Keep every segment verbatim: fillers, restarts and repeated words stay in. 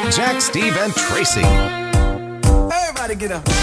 Jack, Steve, and Tracy. Everybody get up.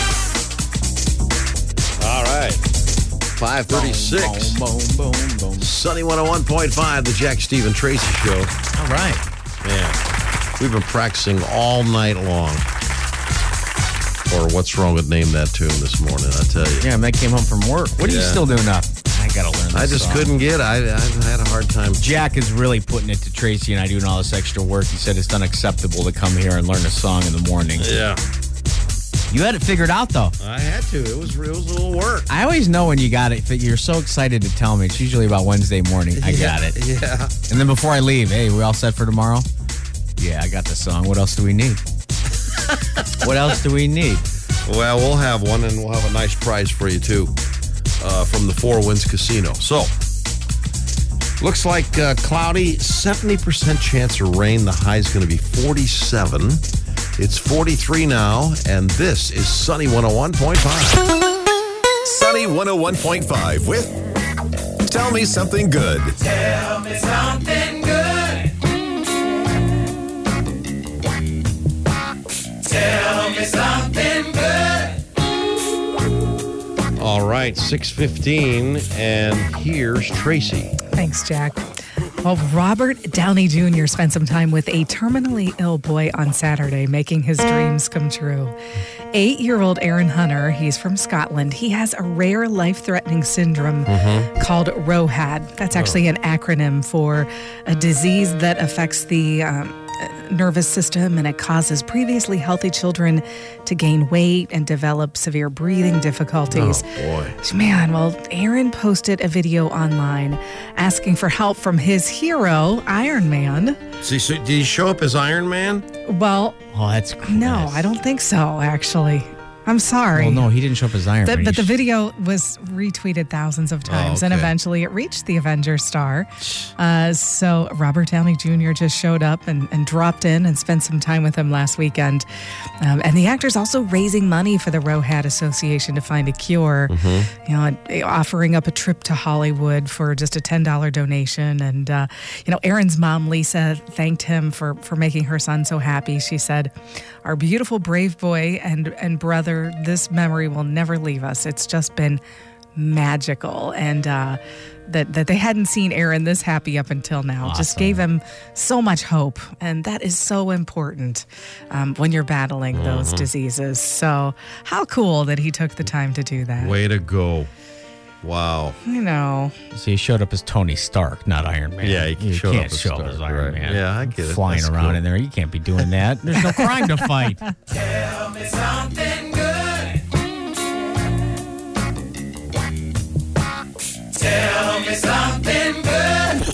All right. five thirty-six. Boom, boom, boom, boom. Sunny one oh one point five, the Jack, Steve, and Tracy Show. All right. Man, we've been practicing all night long. Or What's Wrong with Name That Tune this morning, I tell you. Yeah, Matt came home from work. What are you Yeah. still doing up? I got to learn this I just song. couldn't get I, I had a hard time. Jack is really putting it to Tracy and I doing all this extra work. He said it's unacceptable to come here and learn a song in the morning. Yeah. You had it figured out, though. I had to. It was, it was a little work. I always know when you got it. You're so excited to tell me. It's usually about Wednesday morning. I got it. Yeah. And then before I leave, hey, we all set for tomorrow? Yeah, I got the song. What else do we need? What else do we need? Well, we'll have one, and we'll have a nice prize for you, too, uh, from the Four Winds Casino. So, looks like uh, cloudy, seventy percent chance of rain. The high is going to be forty-seven. It's forty-three now, and this is Sunny one oh one point five. Sunny one oh one point five with Tell Me Something Good. Tell me something good. Tell me something good. All right, six fifteen, and here's Tracy. Thanks, Jack. Well, Robert Downey Junior spent some time with a terminally ill boy on Saturday, making his dreams come true. Eight-year-old Aaron Hunter, he's from Scotland. He has a rare life-threatening syndrome mm-hmm. called R O H A D. That's actually an acronym for a disease that affects the um, nervous system, and it causes previously healthy children to gain weight and develop severe breathing difficulties. Oh, boy. Man, well, Aaron posted a video online asking for help from his hero, Iron Man. See, so did he show up as Iron Man? Well, Oh, that's cool. no, I don't think so, actually. I'm sorry. Well, no, he didn't show up as Iron The- Man. but He the sh- video was retweeted thousands of times, and okay. eventually it reached the Avengers star. Uh, so Robert Downey Junior just showed up and, and dropped in and spent some time with him last weekend. Um, and the actor's also raising money for the R O H A D Association to find a cure, Mm-hmm. you know, and offering up a trip to Hollywood for just a ten dollars donation. And, uh, you know, Aaron's mom, Lisa, thanked him for, for making her son so happy. She said, "Our beautiful, brave boy and, and brother, this memory will never leave us. It's just been magical." And uh, that, that they hadn't seen Aaron this happy up until now. Awesome. Just gave him so much hope. And that is so important um, when you're battling Mm-hmm. those diseases. So how cool that he took the time to do that. Way to go. Wow. You know. So he showed up as Tony Stark, not Iron Man. Yeah, he you showed can't up as show up Stark, as Iron right. Man. Yeah, I get it. Flying That's around cool. in there, you can't be doing that. There's no crime to fight. Tell me something good. Tell me something good.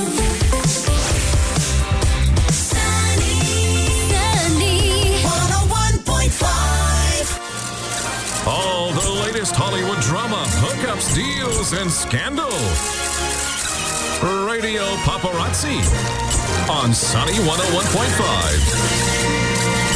Sunny, Sunny, one oh one point five. All the latest Hollywood drama, hookups, deals, and scandal. Radio Paparazzi on Sunny one oh one point five.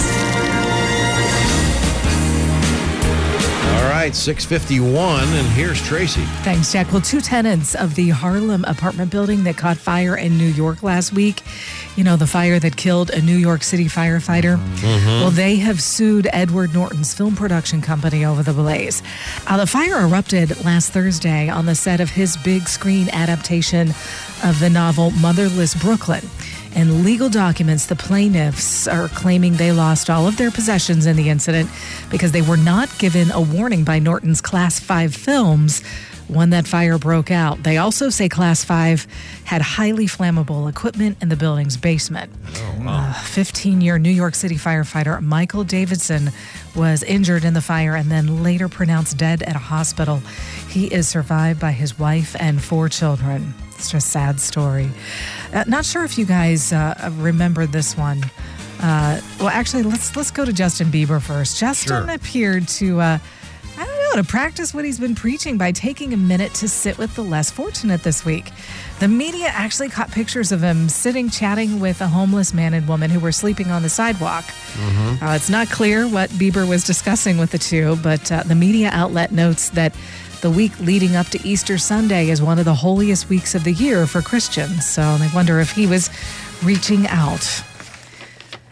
All right, six fifty-one, and here's Tracy. Thanks, Jack. Well, two tenants of the Harlem apartment building that caught fire in New York last week, you know, the fire that killed a New York City firefighter, well, they have sued Edward Norton's film production company over the blaze. Uh, the fire erupted last Thursday on the set of his big screen adaptation of the novel Motherless Brooklyn. In legal documents, the plaintiffs are claiming they lost all of their possessions in the incident because they were not given a warning by Norton's Class five Films when that fire broke out. They also say Class five had highly flammable equipment in the building's basement. fifteen-year New York City firefighter Michael Davidson was injured in the fire and then later pronounced dead at a hospital. He is survived by his wife and four children. It's just a sad story. Uh, not sure if you guys uh, remember this one. Uh, well, actually, let's let's go to Justin Bieber first. Justin Sure. appeared to, uh, I don't know, to practice what he's been preaching by taking a minute to sit with the less fortunate this week. The media actually caught pictures of him sitting chatting with a homeless man and woman who were sleeping on the sidewalk. Uh, it's not clear what Bieber was discussing with the two, but uh, the media outlet notes that the week leading up to Easter Sunday is one of the holiest weeks of the year for Christians. So they wonder if he was reaching out.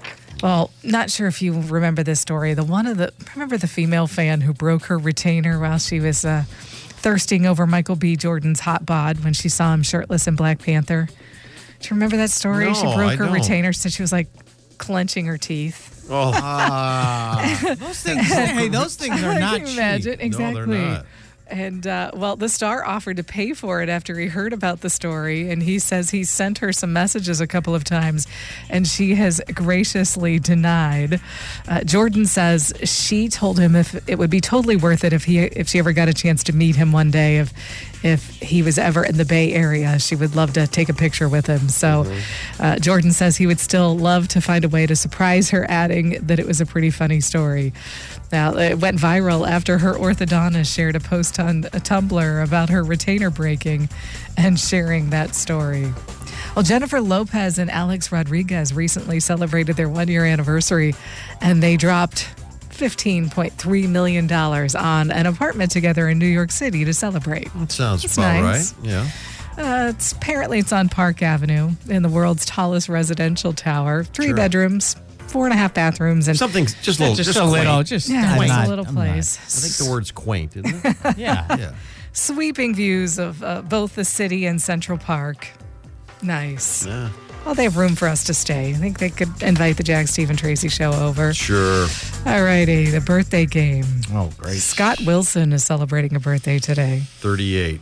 Well, not sure if you remember this story. The one of the remember the female fan who broke her retainer while she was uh, thirsting over Michael B. Jordan's hot bod when she saw him shirtless in Black Panther. Do you remember that story? No, she broke I her don't. retainer, so she was like clenching her teeth. Oh, Those things, hey, those things are not Can you imagine? cheap. Exactly. No, they're not. And, uh, well, the star offered to pay for it after he heard about the story. And he says he sent her some messages a couple of times, and she has graciously denied. Uh, Jordan says she told him if it would be totally worth it if he if she ever got a chance to meet him one day, if if he was ever in the Bay Area, she would love to take a picture with him. So uh, Jordan says he would still love to find a way to surprise her, adding that it was a pretty funny story. Now, it went viral after her orthodontist shared a post on a Tumblr about her retainer breaking and sharing that story. Well, Jennifer Lopez and Alex Rodriguez recently celebrated their one-year anniversary, and they dropped fifteen point three million dollars on an apartment together in New York City to celebrate. that sounds It's about nice. right. Yeah. Uh, it's apparently it's on Park Avenue in the world's tallest residential tower. Three Sure. bedrooms, four and a half bathrooms, and Something just a little, Just, just, a quaint. little, just yeah, I'm it's not- a little I'm not- place. I think the word's quaint, isn't it? Yeah. Yeah. Sweeping views of uh, both the city and Central Park. Nice. Yeah. Well, they have room for us to stay. I think they could invite the Jack Stephen Tracy show over. Sure. All righty, the birthday game. Oh, great. Scott Wilson is celebrating a birthday today. thirty-eight.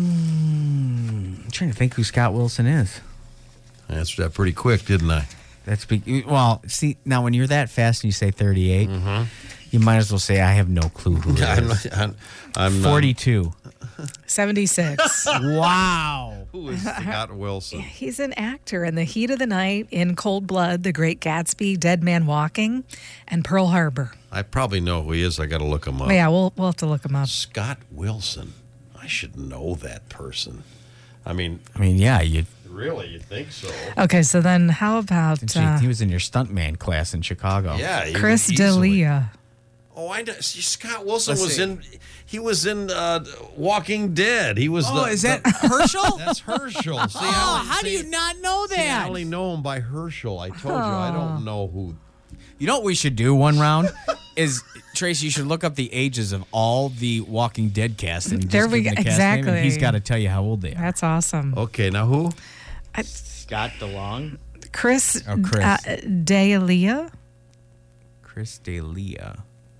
I'm trying to think who Scott Wilson is. I answered that pretty quick, didn't I? That's be- well. See, now when you're that fast and you say thirty-eight, you might as well say I have no clue who it I'm is. not, I'm, I'm not- forty-two. seventy-six. Wow. Who is Scott Wilson? He's an actor in The Heat of the Night, in Cold Blood, The Great Gatsby, Dead Man Walking, and Pearl Harbor. I probably know who he is. I got to look him up. Yeah, we'll, we'll have to look him up. Scott Wilson. I should know that person. I mean, I mean, yeah, you. really, you think so? Okay, so then how about Gee, uh, he was in your stuntman class in Chicago. Yeah, he Chris would easily- D'Elia? Oh, I know. See, Scott Wilson Let's was see. in. He was in uh, Walking Dead. He was. Oh, the, is that the- Herschel? That's Herschel. See, Oh, I only, how do see, you not know see, I that? only know him by Herschel. I told you, I don't know who. You know what we should do one round? Is Tracy, you should look up the ages of all the Walking Dead cast and just There we give go. them the cast name, and Exactly. he's got to tell you how old they are. That's awesome. Okay, now who? Scott DeLong, Chris, Oh, Chris. Uh, D'Elia? Chris D'Elia.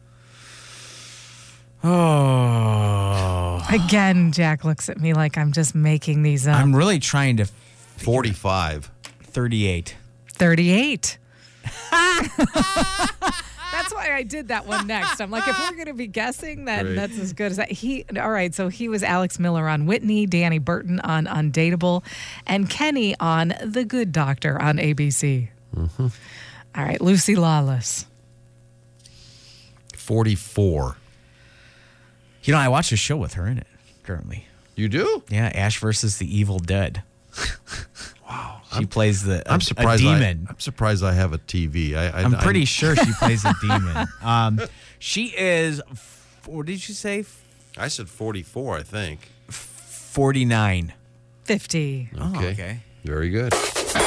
Oh, Again, Jack looks at me like I'm just making these up. I'm really trying to. Forty-five. thirty-eight. thirty-eight. That's why I did that one next. I'm like, if we're going to be guessing, then Right. that's as good as that. He, all right, so he was Alex Miller on Whitney, Danny Burton on Undateable, and Kenny on The Good Doctor on A B C. Mm-hmm. All right, Lucy Lawless. Forty-four. You know, I watch a show with her in it currently. You do? Yeah, Ash versus the Evil Dead. Wow, she plays the. I'm a- surprised. A I, demon. I'm surprised I have a T V. I, I, I'm pretty I, sure she plays a demon. Um, she is. What did you say? I said forty-four. I think. forty-nine. fifty. Oh, Okay. okay. Very good.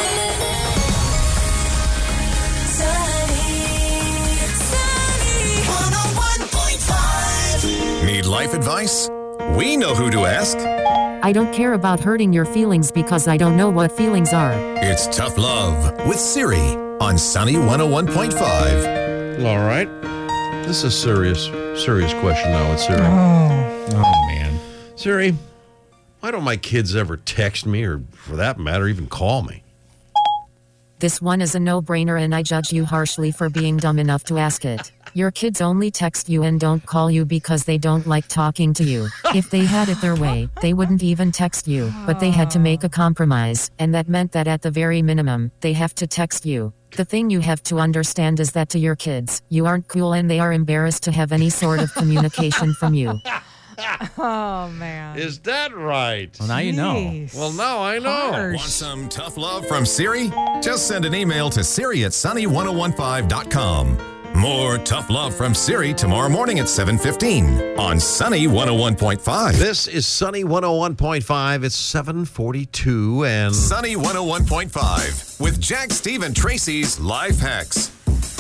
Need life advice? We know who to ask. I don't care about hurting your feelings because I don't know what feelings are. It's Tough Love with Siri on Sunny one oh one point five. All right. This is a serious, serious question now. It's Siri. Oh man. Siri, why don't my kids ever text me or, for that matter, even call me? This one is a no-brainer and I judge you harshly for being dumb enough to ask it. Your kids only text you and don't call you because they don't like talking to you. If they had it their way, they wouldn't even text you, but they had to make a compromise, and that meant that at the very minimum, they have to text you. The thing you have to understand is that to your kids, you aren't cool and they are embarrassed to have any sort of communication from you. Oh, man. Is that right? Well, now you know. Jeez. Well, now I know. Harsh. Want some tough love from Siri? Just send an email to Siri at sunny one oh one five dot com. More tough love from Siri tomorrow morning at seven fifteen on Sunny one oh one point five. This is Sunny one oh one point five. It's seven forty-two and Sunny one oh one point five with Jack, Steve, and Tracy's Life Hacks.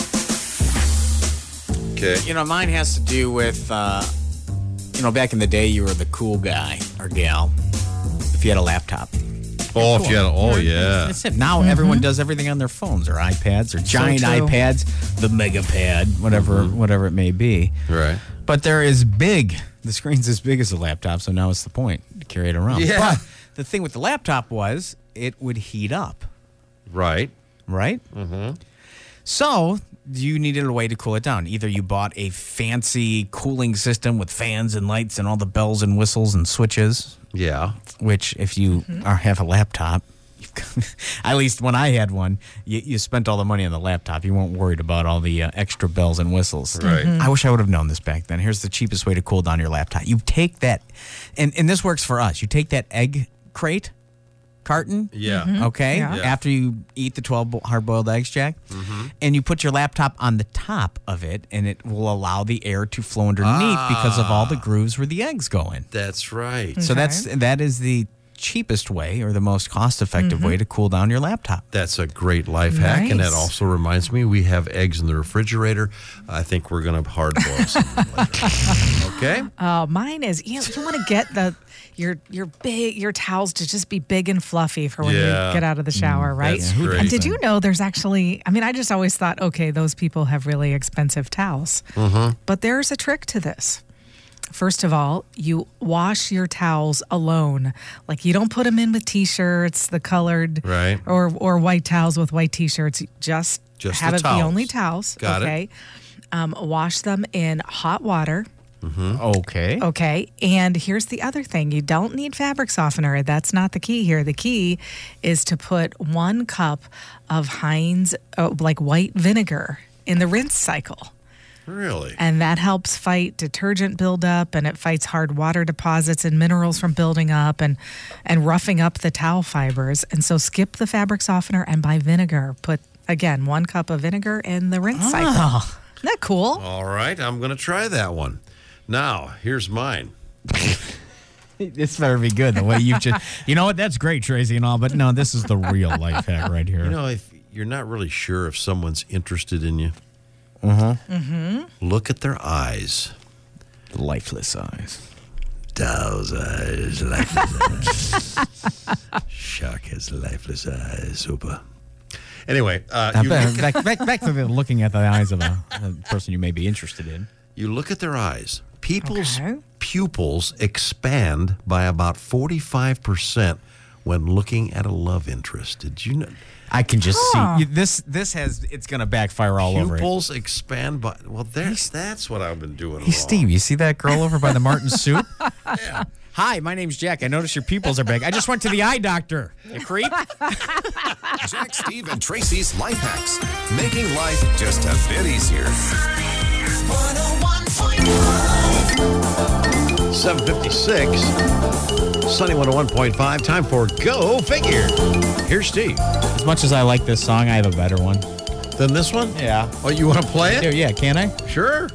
Okay. You know, mine has to do with, uh, you know, back in the day, you were the cool guy or gal if you had a laptop. Oh, if you had, oh yeah. That's it. Now everyone does everything on their phones or iPads or giant true. iPads, the Megapad, whatever, whatever it may be. Right. But they're as big. The screen's as big as a laptop, so now it's the point to carry it around. Yeah. But the thing with the laptop was it would heat up, Right. right? Mm-hmm. So you needed a way to cool it down. Either you bought a fancy cooling system with fans and lights and all the bells and whistles and switches, Yeah. which if you are, have a laptop, at least when I had one, you, you spent all the money on the laptop. You weren't worried about all the uh, extra bells and whistles. Right. Mhm. I wish I would have known this back then. Here's the cheapest way to cool down your laptop. You take that, and, and this works for us. You take that egg crate carton. Yeah. Okay. Yeah. Yeah. After you eat the twelve bo- hard-boiled eggs, Jack, and you put your laptop on the top of it, and it will allow the air to flow underneath because of all the grooves where the eggs go in. That's right. So that's that is the cheapest way or the most cost-effective way to cool down your laptop. That's a great life hack, and that Nice. also reminds me we have eggs in the refrigerator. I think we're going to hard boil some later. Okay. Uh, mine is you, know, you want to get the your your big your towels to just be big and fluffy for when Yeah. you get out of the shower, right? that's great. And did you know there's actually? I mean, I just always thought, okay, those people have really expensive towels, but there's a trick to this. First of all, you wash your towels alone. Like you don't put them in with t-shirts, the colored Right. or or white towels with white t-shirts. Just, Just have the it towels. the only towels. Got it. okay. Um, wash them in hot water. Okay. Okay. And here's the other thing. You don't need fabric softener. That's not the key here. The key is to put one cup of Heinz, oh, like white vinegar in the rinse cycle. Really? And that helps fight detergent buildup, and it fights hard water deposits and minerals from building up and, and roughing up the towel fibers. And so skip the fabric softener and buy vinegar. Put, again, one cup of vinegar in the rinse cycle. Oh. Isn't that cool? All right. I'm going to try that one. Now, here's mine. This better be good. The way you've just, you know what? That's great, Tracy, and all, but no, this is the real life hack right here. You know, if you're not really sure if someone's interested in you, mm-hmm. look at their eyes. Lifeless eyes. Doll's eyes, lifeless eyes. Shark has lifeless eyes. Super. Anyway, uh, Uh, you, back, look at, back, back, back to the looking at the eyes of a, a person you may be interested in. you look at their eyes. People's Okay. pupils expand by about forty-five percent when looking at a love interest. Did you know? I can just Huh. see you- this. This has it's going to backfire all over it. Pupils expand by, well, there's, that's what I've been doing Hey, wrong. Steve, you see that girl over by the Martin soup? Yeah. Hi, my name's Jack. I noticed your pupils are big. I just went to the eye doctor. You creep. Jack, Steve, and Tracy's Life Hacks. Making life just a bit easier. seven fifty-six, Sunny one oh one point five. Time for Go Figure. Here's Steve. As much as I like this song, I have a better one. Then this one? Yeah. Oh, you want to play it? Yeah, yeah, can I? Sure.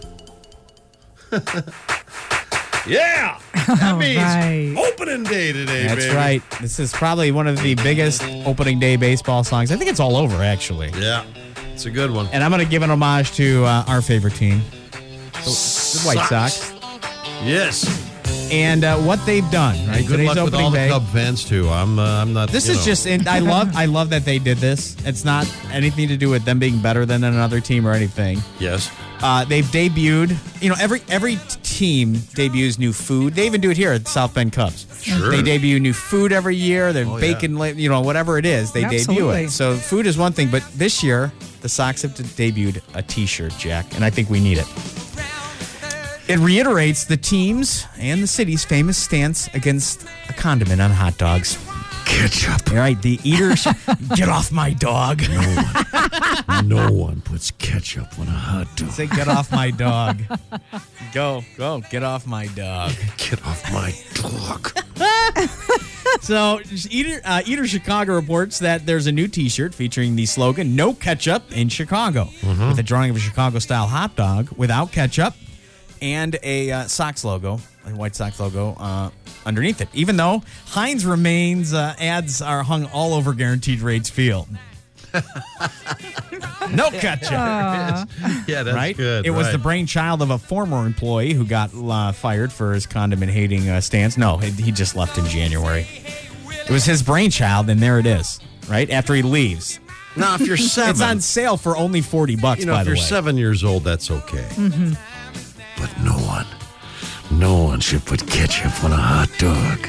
Yeah. That means right. opening day today, That's baby. right. This is probably one of the biggest opening day baseball songs. I think it's all over, actually. Yeah. It's a good one. And I'm going to give an homage to uh, our favorite team, the, the White Sox. Yes. And uh, what they've done, right? And good Today's luck with opening all day. the Cub fans, too. I'm, uh, I'm not, This you is know. just, and I love, I love that they did this. It's not anything to do with them being better than another team or anything. Yes. Uh, they've debuted, you know, every every team debuts new food. They even do it here at South Bend Cubs. Sure. They debut new food every year. They're Oh, bacon, yeah. you know, whatever it is, they debut Absolutely. it. So food is one thing, but this year the Sox have debuted a T-shirt, Jack, and I think we need it. It reiterates the team's and the city's famous stance against a condiment on hot dogs. Ketchup. All right, the eaters, get off my dog. No one puts ketchup on a hot dog. Say, get off my dog. Go, go, get off my dog. Get off my dog. So, Eater, uh, Eater Chicago reports that there's a new T-shirt featuring the slogan "No Ketchup in Chicago," with a drawing of a Chicago-style hot dog without ketchup, and a uh, Sox logo, a White Sox logo uh, underneath it. Even though Heinz remains, uh, ads are hung all over Guaranteed Rates Field. No ketchup. Yeah, Yeah, that's right? good, It was right. the brainchild of a former employee who got uh, fired for his condiment-hating uh, stance. No, he, he just left in January. It was his brainchild, and there it is, right? After he leaves. Now, if you're seven, It's on sale for only forty bucks, you know, by if the you're way. seven years old, that's okay. Mm-hmm. But no one, no one should put ketchup on a hot dog.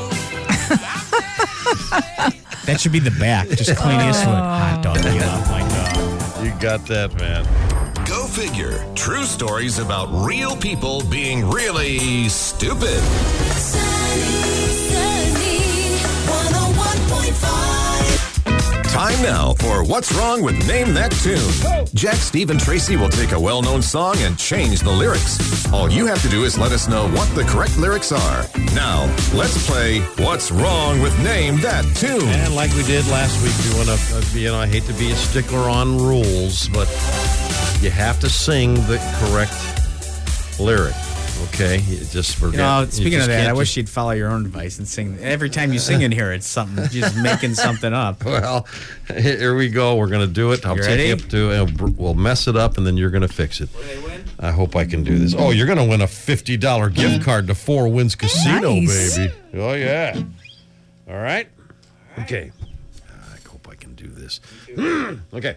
That should be the back. Just Clint Eastwood. Hot dog, you love my dog. You got that, man. Go figure. True stories about real people being really stupid. Sunny, sunny, one oh one point five. Time now for What's Wrong with Name That Tune. Jack, Steve, and Tracy will take a well-known song and change the lyrics. All you have to do is let us know what the correct lyrics are. Now, let's play What's Wrong with Name That Tune. And like we did last week, we want to, uh, you know, I hate to be a stickler on rules, but you have to sing the correct lyric. Okay, you just forget. You know, you speaking just of that, can't I wish just- you'd follow your own advice and sing. Every time you sing in here, it's something. You're just making something up. Well, here we go. We're going to do it. I'll You take ready? you up to. Uh, we'll mess it up, and then you're going to fix it. What do they win? I hope I can do this. Oh, you're going to win a fifty dollars gift card to Four Winds Casino, Nice. baby. Oh, yeah. All right. Okay. I hope I can do this. Mm, okay.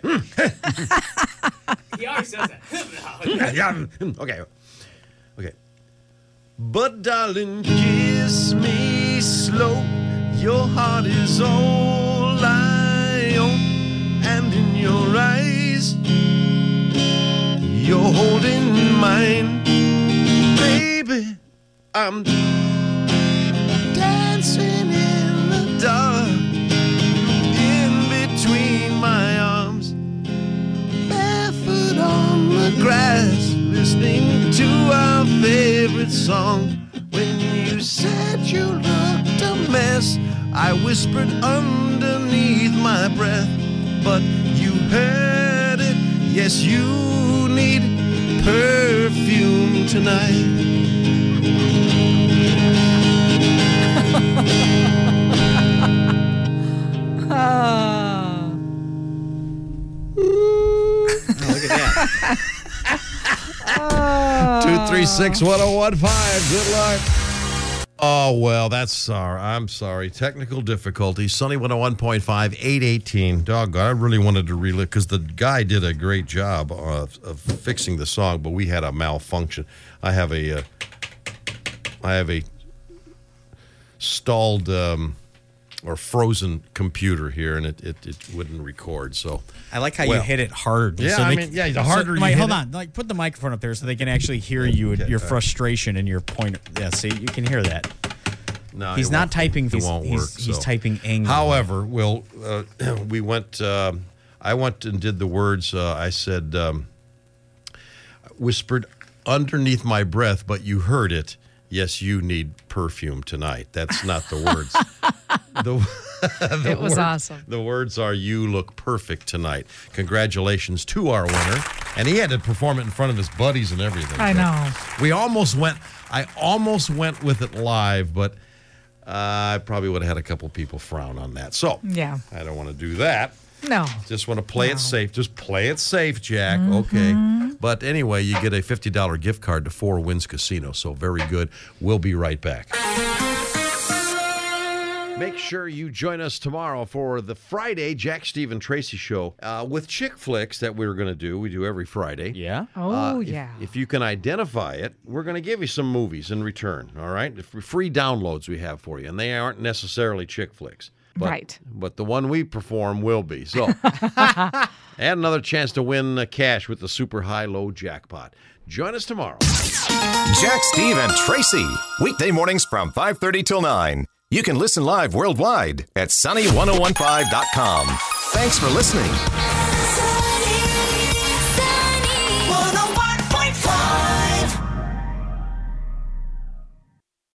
He always says that. Yeah, mm, okay. Okay. But, darling, kiss me slow. Your heart is all I own. And in your eyes, you're holding mine. Baby, I'm dancing in the dark, in between my arms, barefoot on the grass, listening to our favorite song. When you said you looked a mess, I whispered underneath my breath, but you heard it. Yes, you need perfume tonight. Ah. Look at that. Two three six one zero one five. Good luck. Oh well, that's sorry. I'm sorry. Technical difficulties. Sunny one oh one point five, eight eighteen. Doggone, I really wanted to relive because the guy did a great job of, of fixing the song, but we had a malfunction. I have a, uh, I have a stalled um, or frozen computer here, and it, it, it wouldn't record. So I like how Well, you hit it hard. yeah, so I they- mean, yeah, the so- harder you wait, hit hold it- on. Like, put the microphone up there so they can actually hear you, Okay, your all right. frustration and your point. Yeah, see, you can hear that. no, He's it not won't- typing. It He's, won't he's, work. he's so. typing anger. However, Will, uh, we went, um I went and did the words. Uh, I said, um, whispered underneath my breath, but you heard it. Yes, you need perfume tonight. That's not the words. the, the It was word- awesome. The words are, you look perfect tonight. Congratulations to our winner. And he had to perform it in front of his buddies and everything. I So know. We almost went, I almost went with it live, but uh, I probably would have had a couple people frown on that. So Yeah. I don't want to do that. No. Just want to play No. it safe. Just play it safe, Jack. Mm-hmm. Okay. But anyway, you get a fifty dollars gift card to Four Winds Casino. So very good. We'll be right back. Make sure you join us tomorrow for the Friday Jack, Steve, and Tracy show uh, with chick flicks that we're going to do. We do every Friday. Yeah. Oh, Uh, if- yeah. If, you can identify it, we're going to give you some movies in return, all right? The f- free downloads we have for you, and they aren't necessarily chick flicks. But, Right. But the one we perform will be. So, and another chance to win uh, cash with the super high-low jackpot. Join us tomorrow. Jack, Steve, and Tracy. Weekday mornings from five thirty till nine. You can listen live worldwide at sunny ten fifteen dot com. Thanks for listening.